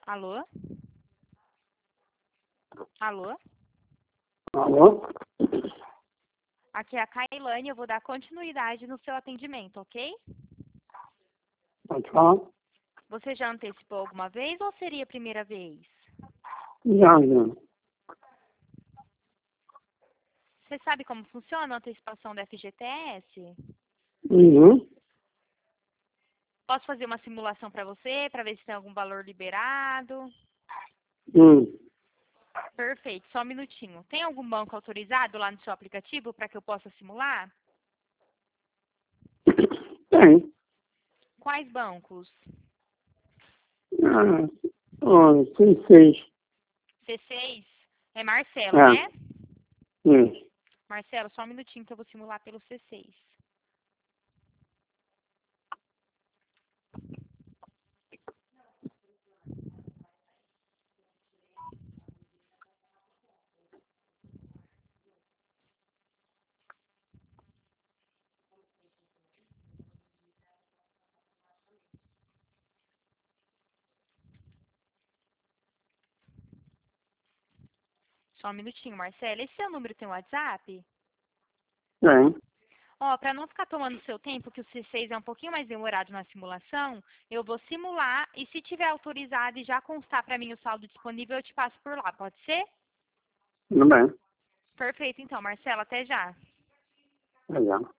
Alô? Alô? Alô? Aqui é a Kailane, eu vou dar continuidade no seu atendimento, ok? Pode falar? Você já antecipou alguma vez ou seria a primeira vez? Já. Você sabe como funciona a antecipação da FGTS? Uhum. Posso fazer uma simulação para você, para ver se tem algum valor liberado? Perfeito, só um minutinho. Tem algum banco autorizado lá no seu aplicativo para que eu possa simular? Tem. Quais bancos? Tem 6. C6? É Marcelo, né? Isso. Marcelo, só um minutinho que eu vou simular pelo C6. Só um minutinho, Marcelo. Esse seu número tem WhatsApp? Tem. Ó, para não ficar tomando seu tempo, que o C6 é um pouquinho mais demorado na simulação, eu vou simular e se tiver autorizado e já constar para mim o saldo disponível, eu te passo por lá, pode ser? Tudo bem. Perfeito, então, Marcelo, até já. Já.